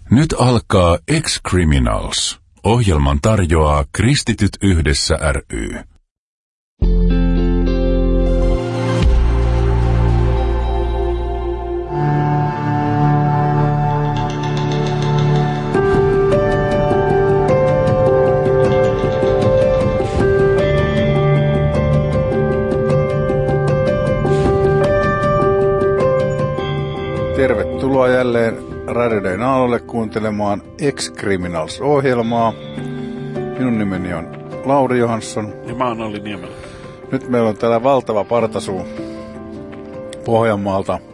Nyt alkaa Ex-Criminals. Ohjelman tarjoaa Kristityt yhdessä ry. Tervetuloa jälleen Radio Dayn aallolle kuuntelemaan Ex-Criminals-ohjelmaa. Minun nimeni on Lauri Johansson. Ja mä oon Olli Niemelä. Nyt meillä on täällä valtava partasuu Pohjanmaalta.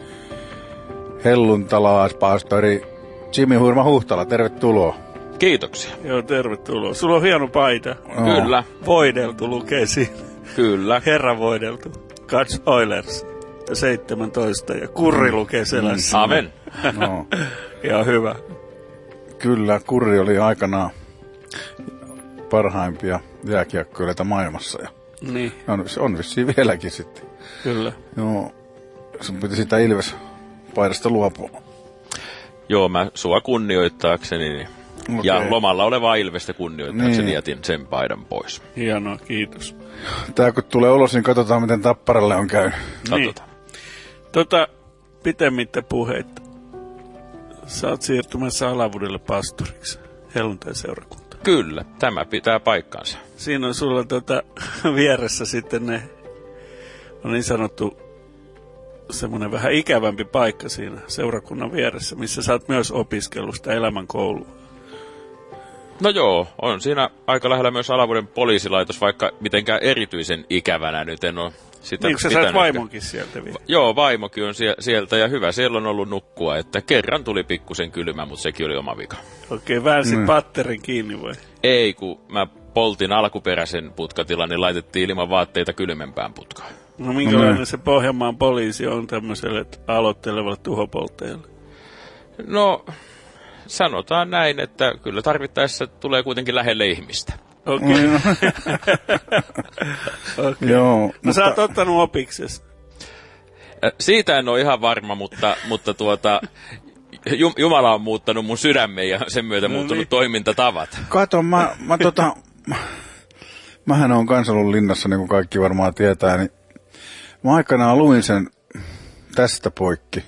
Helluntalaispastori Jimmy Hurma Huhtala, tervetuloa. Kiitoksia. Joo, tervetuloa. Sulla on hieno paita. Kyllä. Voideltu lukee siinä. Kyllä. Herra voideltu. God's Oilers. 17 ja Kurri lukee selässä. Amen. No. Ja hyvä. Kyllä, Kurri oli aikanaan parhaimpia jääkiekkoilijoita maailmassa. Ja Niin. on vissiin vieläkin sitten. Kyllä. Joo, sun piti sitä Ilves-paidasta luopua. Joo, mä sua kunnioittaakseni niin. Okay. Ja lomalla olevaa Ilvestä kunnioittaakseni Niin. jätin sen paidan pois. Hienoa, kiitos. Tää kun tulee ulos, niin katsotaan miten Tapparalle on käynyt. Katsotaan. Pitemmittä puheita. Sä oot siirtymässä Alavudelle pastoriksi. Helluntai-seurakunta. Kyllä, tämä pitää paikkansa. Siinä on sulla vieressä sitten ne on niin sanottu semmoinen vähän ikävämpi paikka siinä seurakunnan vieressä, missä sä oot myös opiskellut sitä elämänkoulua. No joo, on siinä aika lähellä myös Alavuden poliisilaitos, vaikka mitenkään erityisen ikävänä nyt en ole sitä niin, sä sait vaimonkin sieltä vielä. Joo, vaimokin on sieltä ja hyvä, siellä on ollut nukkua, että kerran tuli pikkusen kylmä, mutta sekin oli oma vika. Okei, väänsit patterin kiinni vai? Ei, kun mä poltin alkuperäisen putkatilan, niin laitettiin ilman vaatteita kylmempään putkaan. No minkälainen se Pohjanmaan poliisi on tämmöiselle aloittelevalle tuhopolteelle? No, sanotaan näin, että kyllä tarvittaessa tulee kuitenkin lähelle ihmistä. Okei. Okay. Joo, no sä oot ottanut opiksesi. Siitä en ole ihan varma, mutta Jumala on muuttanut mun sydämen ja sen myötä muuttunut toimintatavat. Kato, mähän on kans ollut linnassa, niin kuin kaikki varmaan tietää, niin mä aikanaan luin sen tästä poikki.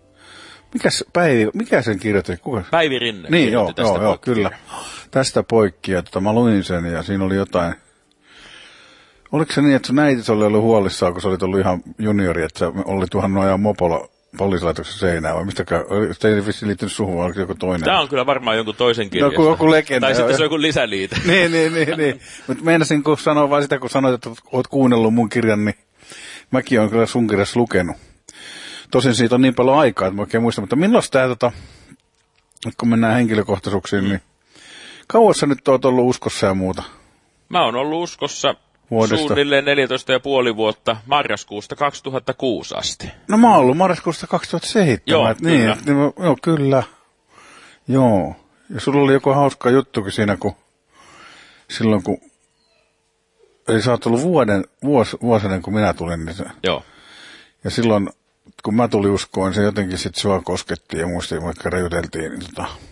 Mikä sen kirjoitti? Kuka? Päivi Rinne. Niin, joo, kyllä. Tästä poikki, ja mä luin sen, ja siinä oli jotain. Oliko se niin, että sun äitis oli ollut huolissaan, kun sä olit ollut ihan juniori, että sä olit tuhannut ajaa mopolla poliisilaitoksen seinään, vai mistäkään? Se ei vissiin liittynyt suhun, vai oliko joku toinen? Tämä on kyllä varmaan jonkun toisen kirjasta. No, joku legenda. Tai sitten se on joku lisäliite. Niin. Mutta meinasin, kun sanoa vaan sitä, kun sanoit, että oot kuunnellut mun kirjan, niin mäkin olen kyllä sun kirjassa lukenut. Tosin siitä on niin paljon aikaa, että mä oikein muistan, mutta milloin tää, kun mennään henkilökohtaisuuksiin, niin kauan sä nyt oot ollut uskossa ja muuta? Mä oon ollut uskossa suunnilleen 14,5 vuotta marraskuusta 2006 asti. No mä oon ollut marraskuusta 2007. Joo, niin, joo, kyllä. Joo. Ja sulla oli joku hauska juttukin siinä, kun silloin kun ei sä oot ollut vuosinen, kun minä tulin. Niin se, joo. Ja silloin, kun mä tulin uskoon, se jotenkin sit sua koskettiin ja muistiin, vaikka juteltiin. Niin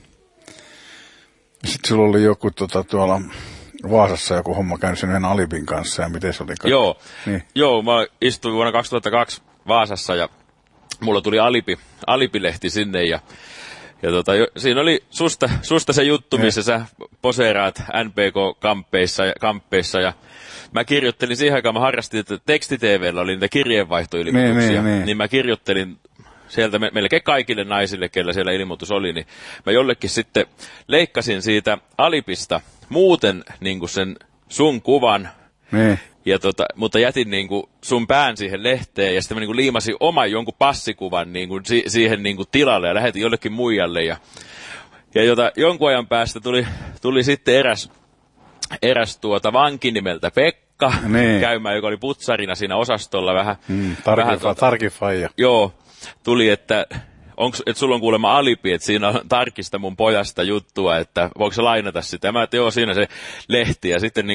sitten sulla oli joku tuolla Vaasassa joku homma käynyt sen yhden Alipin kanssa ja miten se oli? Joo, niin. Joo, mä istuin vuonna 2002 Vaasassa ja mulla tuli Alipilehti sinne ja siinä oli susta se juttu, missä sä poseeraat NPK-kamppeissa ja mä kirjoittelin siihen aikaan, mä harrastin, että teksti-TV:llä oli niitä kirjeenvaihtoilmoituksia, niin mä kirjoittelin sieltä melkein kaikille naisille, kellä siellä ilmoitus oli, niin mä jollekin sitten leikkasin siitä Alipista muuten niin kuin sen sun kuvan, ja mutta jätin niin kuin sun pään siihen lehteen, ja sitten mä niin kuin liimasin oman jonkun passikuvan niin kuin siihen niin kuin tilalle, ja lähetin jollekin muijalle, ja jonkun ajan päästä tuli sitten eräs vanki nimeltä Pekka käymään, joka oli putsarina siinä osastolla vähän. Tarkin faija. Joo, tuli, että sulla on kuulemma alibi, että siinä on Tarkista mun pojasta juttua, että voiko se lainata sitä. Mä että joo, siinä se lehti, ja sitten niin kuin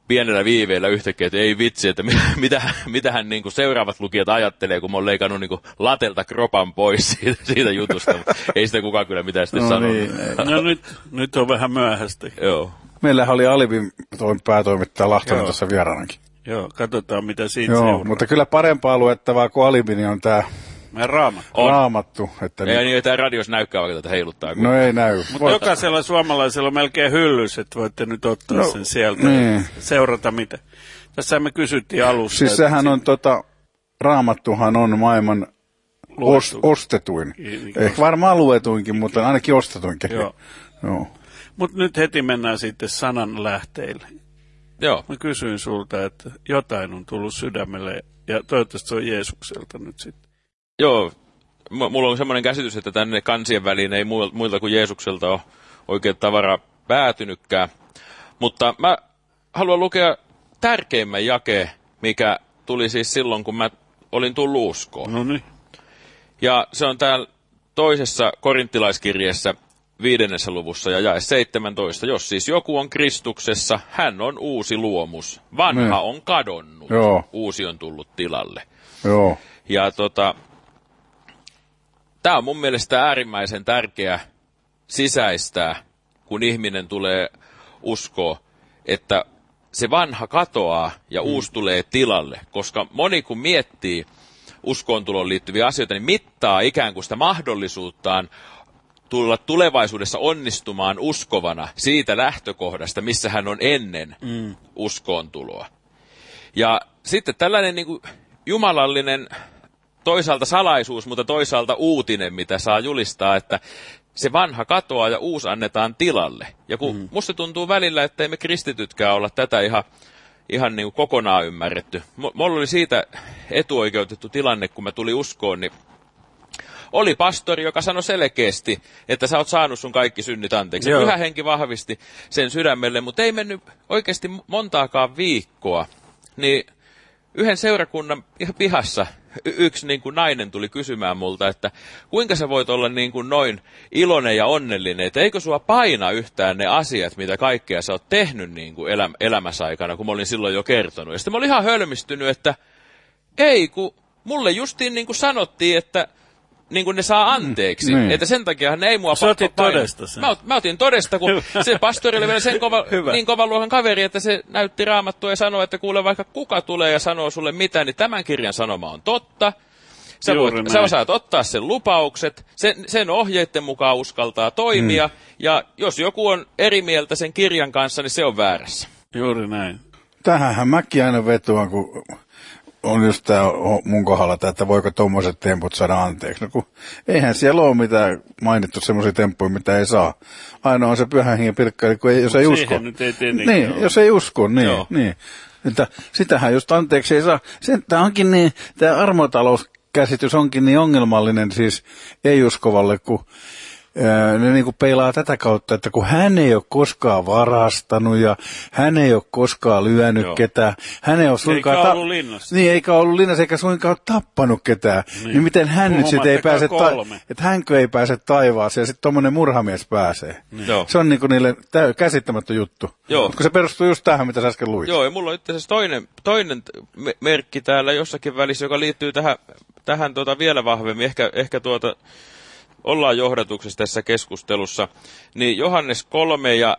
pienellä viiveellä yhtäkkiä, että ei vitsi, että mitähän niin kuin seuraavat lukijat ajattelee, kun mä oon leikannut niin kuin latelta kropan pois siitä jutusta. Ei sitä kukaan kyllä mitään sitten sanonut. Niin, no nyt on vähän myöhäistä. Joo. Meillähän oli Alibin päätoimittaja Lahtonen tässä vieraanakin. Joo, katsotaan mitä siitä Joo, seuraa. mutta kyllä parempaa luettavaa kuin Alibi, niin on tämä Raamattu. Että ei tämä radios näykää vaikka tätä heiluttaa. No ei näy. Mutta jokaisella suomalaisella on melkein hyllys, että voitte nyt ottaa sen sieltä ja seurata mitä. Tässä me kysyttiin alussa. Siis sehän on Raamattuhan on maailman ostetuin. Ehkä varmaan luetuinkin, mutta ainakin ostetuinkin. Joo. Mutta nyt heti mennään sitten sanan lähteille. Joo. Mä kysyin sulta, että jotain on tullut sydämelle ja toivottavasti se on Jeesukselta nyt sitten. Joo, mulla on semmoinen käsitys, että tänne kansien väliin ei muilta kuin Jeesukselta ole oikein tavara päätynytkään. Mutta mä haluan lukea tärkeimmän jakeen, mikä tuli siis silloin, kun mä olin tullut uskoon. No niin. Ja se on täällä toisessa korinttilaiskirjeessä 5. luvussa ja jae 17. Jos siis joku on Kristuksessa, hän on uusi luomus. Vanha on kadonnut, uusi on tullut tilalle. Joo. Ja tämä on mun mielestä äärimmäisen tärkeä sisäistää, kun ihminen tulee uskoa, että se vanha katoaa ja uusi tulee tilalle. Koska moni kun miettii uskoontuloon liittyviä asioita, niin mittaa ikään kuin sitä mahdollisuuttaan tulla tulevaisuudessa onnistumaan uskovana siitä lähtökohdasta, missä hän on ennen uskoontuloa. Ja sitten tällainen niin kuin jumalallinen toisaalta salaisuus, mutta toisaalta uutinen, mitä saa julistaa, että se vanha katoaa ja uusi annetaan tilalle. Ja kun musta tuntuu välillä, että ei me kristitytkään olla tätä ihan niin kuin kokonaan ymmärretty. Mulla oli siitä etuoikeutettu tilanne, kun mä tulin uskoon, niin oli pastori, joka sanoi selkeästi, että sä oot saanut sun kaikki synnit anteeksi. Pyhä Henki vahvisti sen sydämelle, mutta ei mennyt oikeasti montaakaan viikkoa. Niin yhden seurakunnan pihassa yksi niin kuin nainen tuli kysymään multa, että kuinka sä voit olla niin kuin noin iloinen ja onnellinen, että eikö sua paina yhtään ne asiat, mitä kaikkea sä oot tehnyt niin kuin elämässä aikana, kun mä olin silloin jo kertonut. Ja sitten mä olin ihan hölmistynyt, että ei, kun mulle justiin niin kuin sanottiin, että niin kuin ne saa anteeksi. Että sen takiahan ne ei mua pakko todesta sen. Mä otin todesta, kun se pastori oli vielä sen niin kovan luokan kaveri, että se näytti Raamattua ja sanoi, että kuule vaikka kuka tulee ja sanoo sulle mitä, niin tämän kirjan sanoma on totta. Sä osaat ottaa sen lupaukset, sen ohjeiden mukaan uskaltaa toimia, ja jos joku on eri mieltä sen kirjan kanssa, niin se on väärässä. Juuri näin. Tähänhän mäkin aina vetoan, kun on just tää mun kohdalla, että voiko tommoset temput saada anteeksi. No kun eihän siellä ole mitään mainittu semmoisia temppuja, mitä ei saa. Ainoa on se pyhän hengen pilkka, jos ei usko. Nyt ei niin, ole. Jos ei usko, niin. Että sitähän just anteeksi ei saa. Tämä onkin niin, tämä armotalouskäsitys onkin niin ongelmallinen siis ei-uskovalle, kun ne niin kuin peilaa tätä kautta, että kun hän ei ole koskaan varastanut ja hän ei ole koskaan lyönyt ketään. Hän ei ole suinkaan eikä ollut linnassa. Niin, eikä ollut linnassa eikä suinkaan ole tappanut ketään. Niin miten hän nyt sitten ei pääse, että hänkö ei pääse taivaaseen ja sitten tommonen murhamies pääsee. Niin. Se on niin kuin niille käsittämättä juttu. Mutta kun se perustuu just tähän, mitä sä äsken luit. Joo, ja mulla on itse asiassa toinen merkki täällä jossakin välissä, joka liittyy tähän vielä vahvemmin. Ehkä ollaan johdatuksessa tässä keskustelussa, niin Johannes 3 ja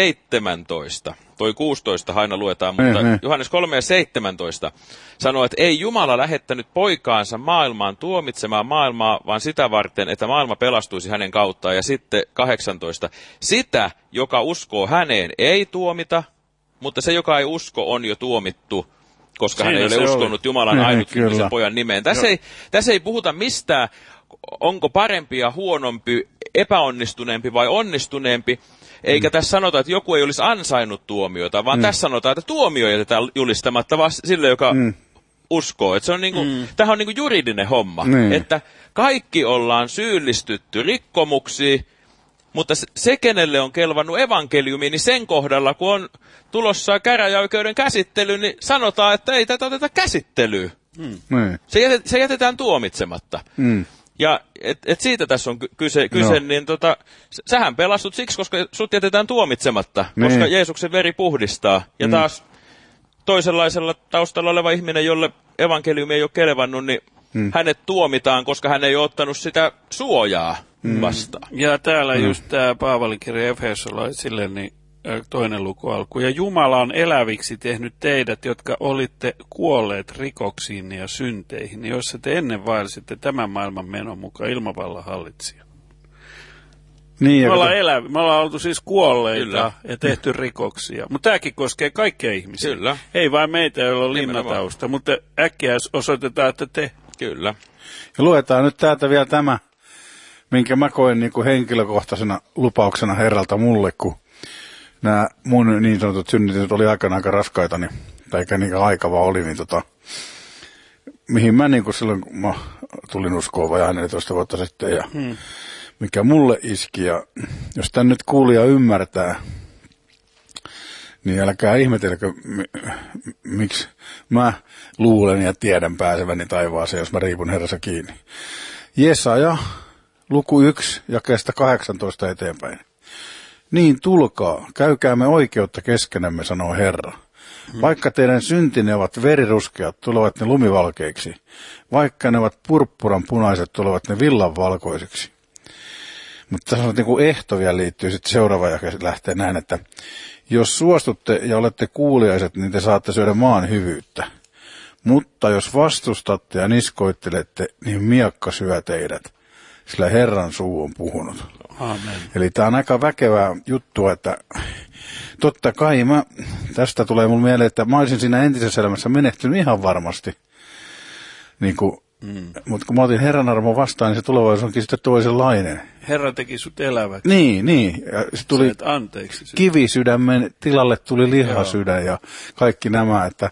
17, toi 16 aina luetaan, mutta Johannes 3 ja 17 sanoo, että ei Jumala lähettänyt poikaansa maailmaan tuomitsemaan maailmaa, vaan sitä varten, että maailma pelastuisi hänen kauttaan. Ja sitten 18, sitä, joka uskoo häneen, ei tuomita, mutta se, joka ei usko, on jo tuomittu, koska hän ei ole uskonut Jumalan ainutsyntisen pojan nimeen. Tässä ei puhuta mistään, onko parempi ja huonompi, epäonnistuneempi vai onnistuneempi, eikä tässä sanota, että joku ei olisi ansainnut tuomiota, vaan tässä sanotaan, että tuomio jätetään julistamatta vaan sille, joka uskoo. Että se on tämähän on juridinen homma, että kaikki ollaan syyllistytty rikkomuksiin, mutta se, kenelle on kelvannut evankeliumi, niin sen kohdalla, kun on tulossa käräjäoikeuden käsittely, niin sanotaan, että ei tätä oteta käsittelyyn. Se jätetään tuomitsematta. Ja et siitä tässä on kyse niin sähän pelastut siksi, koska sut jätetään tuomitsematta, koska Jeesuksen veri puhdistaa. Ja taas toisenlaisella taustalla oleva ihminen, jolle evankeliumi ei ole kelevannut, niin hänet tuomitaan, koska hän ei ole ottanut sitä suojaa vastaan. Ja täällä just tämä Paavalin kirja Efesolaisille, niin 2. luku alku. Ja Jumala on eläviksi tehnyt teidät, jotka olitte kuolleet rikoksiin ja synteihin, joissa te ennen vaelsitte tämän maailman menon mukaan ilmavallan hallitsija. Niin, me ollaan oltu siis kuolleita ja tehty rikoksia. Mutta tämäkin koskee kaikkia ihmisiä. Kyllä. Ei vain meitä, joilla on linnatausta, mutta äkkiä osoitetaan, että te. Kyllä. Ja luetaan nyt täältä vielä tämä, minkä mä koen niin kuin henkilökohtaisena lupauksena Herralta mulle, kun nämä mun niin sanotut synnytykset oli aikana aika raskaita, niin, tai eikä niin aika vaan oli, niin mihin mä niin kuin silloin, kun mä tulin uskoon vajaa 14 vuotta sitten, ja mikä mulle iski, ja jos tän nyt kuulija ymmärtää, niin älkää ihmetelkö, miksi mä luulen ja tiedän pääseväni taivaaseen, jos mä riipun Herrassa kiinni. Jesaja, luku 1, jakeesta 18 eteenpäin. Niin tulkaa, käykäämme oikeutta keskenämme, sanoo Herra. Vaikka teidän syntinne ovat veriruskeat, tulevat ne lumivalkeiksi. Vaikka ne ovat purppuran punaiset, tulevat ne villanvalkoisiksi. Mutta tässä on niin kuin ehto vielä liittyy sitten seuraava jake lähtee näin, että jos suostutte ja olette kuuliaiset, niin te saatte syödä maan hyvyyttä. Mutta jos vastustatte ja niskoittelette, niin miakka syö teidät, sillä Herran suu on puhunut. Amen. Eli tämä on aika väkevää juttua, että totta kai tästä tulee mulle mieleen, että mä olisin siinä entisessä elämässä menehtynyt ihan varmasti. Niin mutta kun mä otin Herran armon vastaan, niin se tulevaisuus onkin sitten toisenlainen. Herra teki sut eläväksi. Niin. Ja se tuli anteeksi. kivisydämen tilalle tuli lihasydän ja kaikki nämä, että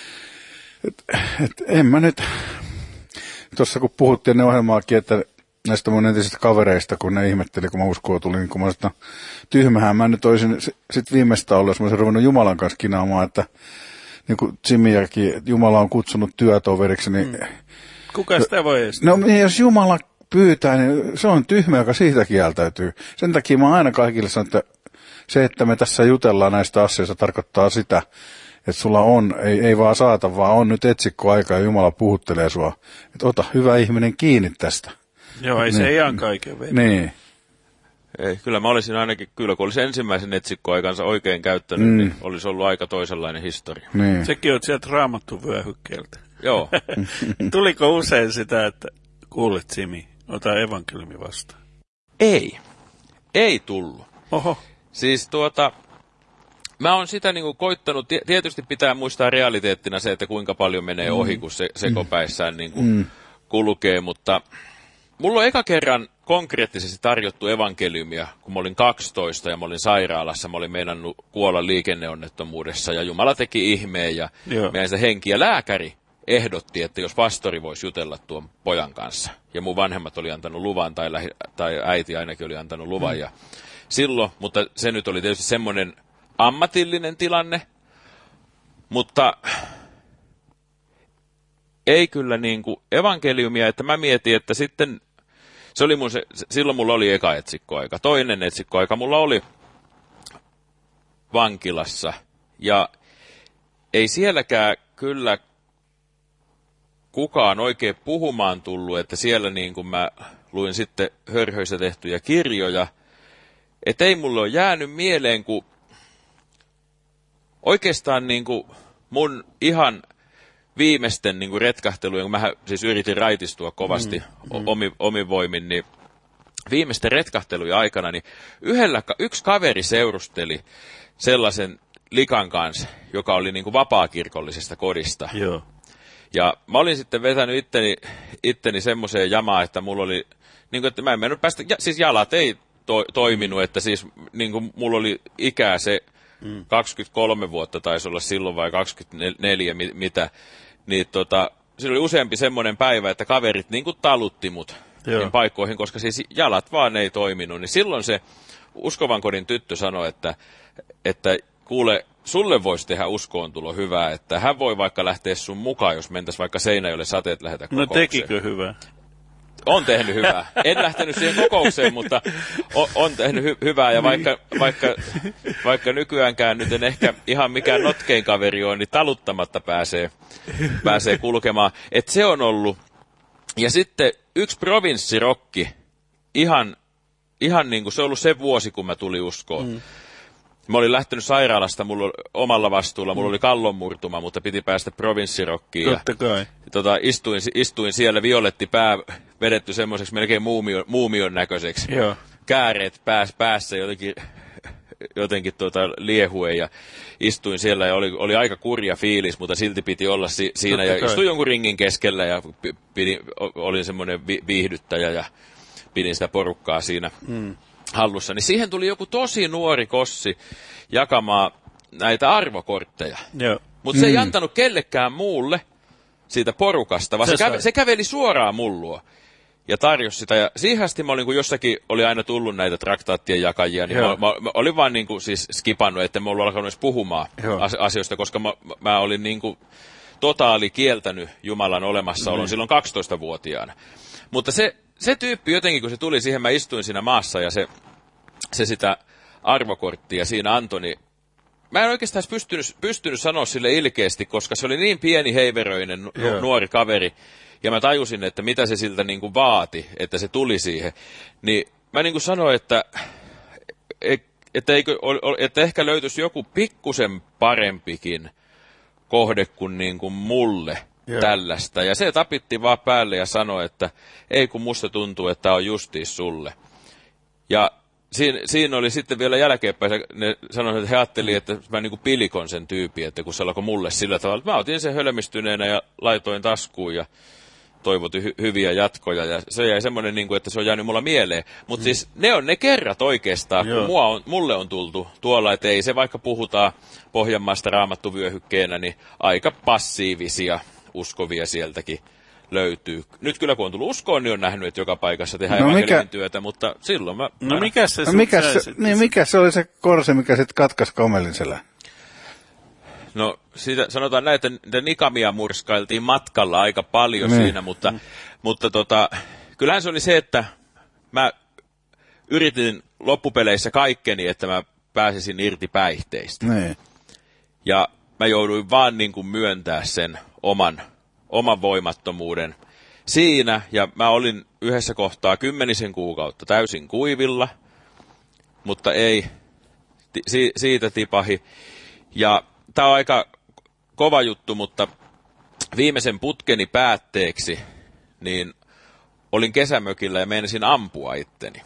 en mä nyt, tuossa kun puhuttiin ne ohjelmaakin, että näistä mun entisistä kavereista, kun ne ihmetteli, kun mä uskoon tulin, niin kun mä sanoin, tyhmähän mä nyt olisin sit viimeistä olla, jos mä olisin ruvennut Jumalan kanssa kinaamaan, että niin kuin Jimiäkin, Jumala on kutsunut työtoveriksi, niin kuka sitä voi estää? No jos Jumala pyytää, niin se on tyhmä, joka siitä kieltäytyy. Sen takia mä aina kaikille sanon, että se, että me tässä jutellaan näistä asioista, tarkoittaa sitä, että sulla on, ei vaan saata, vaan on nyt etsikkoaika ja Jumala puhuttelee sua. Että ota hyvä ihminen kiinni tästä. Joo, ei se ihan kaiken vedä. Niin. Ei, kyllä mä olisin ainakin, kun olisi ensimmäisen etsikkoaikansa oikein käyttänyt, niin olisi ollut aika toisenlainen historia. Niin. Sekin on sieltä raamattu vyöhykkeeltä. Joo. Tuliko usein sitä, että kuulet Simi, ota evankeliumi vastaan? Ei tullut. Oho. Siis mä oon sitä niinku koittanut, tietysti pitää muistaa realiteettina se, että kuinka paljon menee ohi, kun se sekopäissään niinku kulkee, mutta mulla on eka kerran konkreettisesti tarjottu evankeliumia, kun mä olin 12 ja mä olin sairaalassa, mä olin meinannut kuolla liikenneonnettomuudessa ja Jumala teki ihmeen ja meidän se henki ja lääkäri ehdotti, että jos pastori voisi jutella tuon pojan kanssa. Ja mun vanhemmat oli antanut luvan, tai äiti ainakin oli antanut luvan. Ja silloin, mutta se nyt oli tietysti semmoinen ammatillinen tilanne, mutta ei kyllä niin kuin evankeliumia, että mä mietin, että sitten, silloin mulla oli eka etsikkoaika. Toinen etsikkoaika mulla oli vankilassa, ja ei sielläkään kyllä kukaan oikein puhumaan tullut, että siellä niin kuin mä luin sitten hörhöissä tehtyjä kirjoja, että ei mulle ole jäänyt mieleen, kun oikeastaan niin kuin mun ihan viimeisten niin kuin retkahtelujen, kun mä siis yritin raitistua kovasti omin voimin, niin viimeisten retkahtelujen aikana, niin yksi kaveri seurusteli sellaisen likan kanssa, joka oli niin kuin vapaakirkollisesta kodista. Joo. Ja mä olin sitten vetänyt itteni semmoiseen jamaan, että mulla oli, niin kuin, että mä en mennyt päästä, siis jalat ei toiminut, että siis niin kuin mulla oli ikää se 23 vuotta taisi olla silloin vai 24, mitä, niin siinä oli useampi semmoinen päivä, että kaverit niin kuin talutti mut niin paikkoihin, koska siis jalat vaan ei toiminut, niin silloin se uskovan kodin tyttö sanoi, että kuule, sulle voisi tehdä uskoontulo hyvää, että hän voi vaikka lähteä sun mukaan, jos mentäisiin vaikka Seinäjoelle sateet lähetä kokoukseen. No tekikö hyvää? On tehnyt hyvää. En lähtenyt siihen kokoukseen, mutta on tehnyt hyvää. Ja vaikka nykyäänkään nyt en ehkä ihan mikään notkein kaveri on, niin taluttamatta pääsee kulkemaan. Et se on ollut. Ja sitten yksi provinssirokki, ihan niin kuin se on ollut se vuosi, kun mä tulin uskoon. Mä olin lähtenyt sairaalasta omalla vastuulla, mulla oli kallonmurtuma, mutta piti päästä provinssirokkiin. Totta kai. Istuin siellä, violetti pää vedetty semmoiseksi melkein muumion näköiseksi. Joo. Kääreet päässä jotenkin liehuen ja istuin siellä ja oli aika kurja fiilis, mutta silti piti olla siinä. Ja istuin jonkun ringin keskellä ja olin semmoinen viihdyttäjä ja pidin sitä porukkaa siinä hallussa. Niin siihen tuli joku tosi nuori kossi jakamaan näitä arvokortteja. Mutta se ei antanut kellekään muulle siitä porukasta, vaan se käveli suoraan mulluo ja tarjosi sitä. Ja siihen asti mä olin, kun jossakin oli aina tullut näitä traktaattien jakajia, niin mä olin vaan niin kuin siis skipannut, että mä ollut alkanut edes puhumaan asioista, koska mä olin niin kuin totaali kieltänyt Jumalan olemassaolon silloin 12-vuotiaana. Mutta se tyyppi jotenkin, kun se tuli siihen, mä istuin siinä maassa ja se sitä arvokorttia siinä antoi, niin mä en oikeastaan pystynyt sanoa sille ilkeästi, koska se oli niin pieni heiveröinen nuori kaveri, ja mä tajusin, että mitä se siltä niin kuin vaati, että se tuli siihen. Niin mä niin kuin sanoin, että ehkä löytyisi joku pikkusen parempikin kohde kuin, niin kuin mulle tällaista. Ja se tapitti vaan päälle ja sanoi, että ei kun musta tuntuu, että on justiis sulle. Ja siinä oli sitten vielä jälkeenpäin, ne sanoivat, että he ajattelivat, että mä niin kuin pilikon sen tyypin, että kun se alkoi mulle sillä tavalla, että mä otin sen hölmistyneenä ja laitoin taskuun ja toivotin hyviä jatkoja. Ja se jäi semmoinen, niin kuin, että se on jäänyt mulla mieleen. Mutta siis ne on ne kerrat oikeastaan, kun mulle on tultu tuolla, että ei se vaikka puhutaan Pohjanmaasta raamattuvyöhykkeenä, niin aika passiivisia uskovia sieltäkin löytyy. Nyt kyllä kun on tullut uskoon, niin on nähnyt, että joka paikassa tehdään evankeliumin työtä, mutta silloin mä... mikä se oli se korse, mikä sitten katkaisi Kamelin selän? No, siitä sanotaan näin, että nikamia murskailtiin matkalla aika paljon siinä, mutta kyllähän se oli se, että mä yritin loppupeleissä kaikkeni, että mä pääsisin irti päihteistä. Ja mä jouduin vaan niin kuin myöntää sen oman voimattomuuden siinä, ja mä olin yhdessä kohtaa 10 kuukautta täysin kuivilla, mutta ei siitä tipahi. Ja tää on aika kova juttu, mutta viimeisen putkeni päätteeksi, niin olin kesämökillä ja meinasin ampua itteni.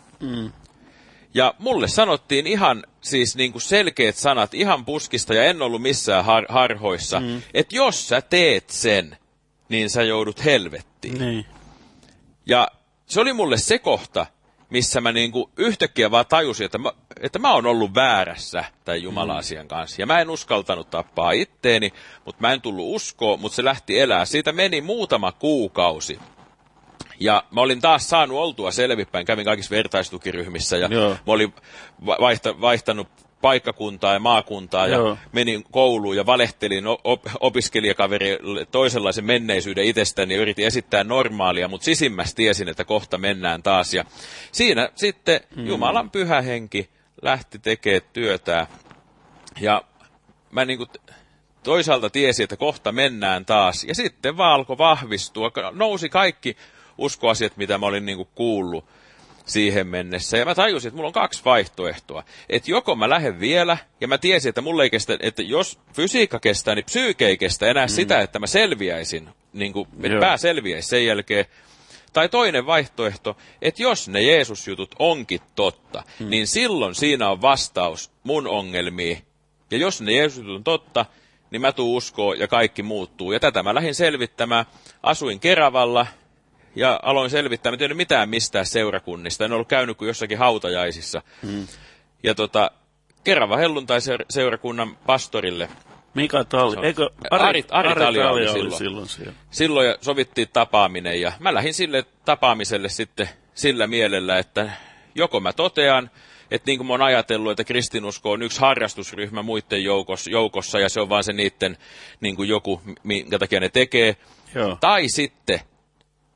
Ja mulle sanottiin ihan siis niin kuin selkeät sanat, ihan puskista, ja en ollut missään harhoissa, että jos sä teet sen, niin sä joudut helvettiin. Niin. Ja se oli mulle se kohta, missä mä niinku yhtäkkiä vaan tajusin, että mä oon ollut väärässä tämän Jumala-asian kanssa. Ja mä en uskaltanut tappaa itteeni, mutta mä en tullut uskoon, mutta se lähti elää. Siitä meni muutama kuukausi. Ja mä olin taas saanut oltua selvipäin, kävin kaikissa vertaistukiryhmissä ja mä olin vaihtanut paikkakuntaa ja maakuntaa ja menin kouluun ja valehtelin opiskelijakaverille toisenlaisen menneisyyden itsestäni ja yritin esittää normaalia, mutta sisimmässä tiesin, että kohta mennään taas. Ja siinä sitten Jumalan pyhä henki lähti tekemään työtään ja mä niin kuin toisaalta tiesin, että kohta mennään taas ja sitten vaan alkoi vahvistua, nousi kaikki uskoasiat, mitä mä olin niin kuin kuullut siihen mennessä. Ja mä tajusin, että mulla on 2 vaihtoehtoa. Että joko mä lähden vielä, ja mä tiesin, että mulla ei kestä, että jos fysiikka kestää, niin psyyke ei kestä enää sitä, että mä selviäisin, niin kuin, että pää selviäisi sen jälkeen. Tai toinen vaihtoehto, että jos ne Jeesus-jutut onkin totta, niin silloin siinä on vastaus mun ongelmiin. Ja jos ne Jeesus-jutut on totta, niin mä tuun uskoon ja kaikki muuttuu. Ja tätä mä lähdin selvittämään. Asuin Keravalla. Ja aloin selvittää, mä en tiedä mitään mistään seurakunnista. En ollut käynyt kuin jossakin hautajaisissa. Ja Keravan helluntai-seurakunnan pastorille. Mika Talli. Eikö Ari Talli oli silloin siellä. Silloin sovittiin tapaaminen ja mä lähdin sille tapaamiselle sitten sillä mielellä, että joko mä totean, että niin kuin mä oon ajatellut, että kristinusko on yksi harrastusryhmä muiden joukossa ja se on vaan se niiden niin kuin joku, minkä takia ne tekee. Tai sitten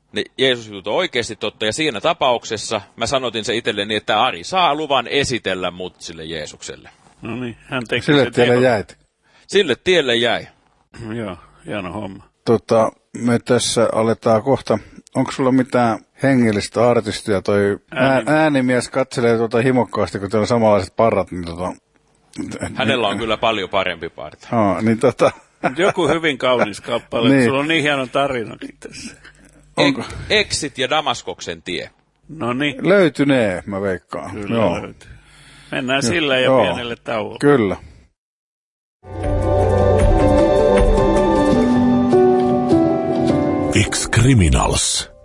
ne Jeesus-jutut on oikeasti totta, ja siinä tapauksessa mä sanotin se itselleni, että Ari saa luvan esitellä mut sille Jeesukselle. No niin, hän teki sille tielle jäit. Sille tielle jäi. Joo, hieno homma. Me tässä aletaan kohta. Onko sulla mitään hengellistä artistia? Toi äänimies katselee himokkaasti, kun teillä on samanlaiset parrat. Niin hänellä on kyllä paljon parempi parta. Niin joku hyvin kaunis kappale. Niin. Sulla on niin hieno tarinakin tässä. Exit ja Damaskoksen tie. No niin. Löytynee, mä veikkaan. Kyllä löytyy. Mennään sillä ja pienelle tauolle. Kyllä. Ex-Criminals.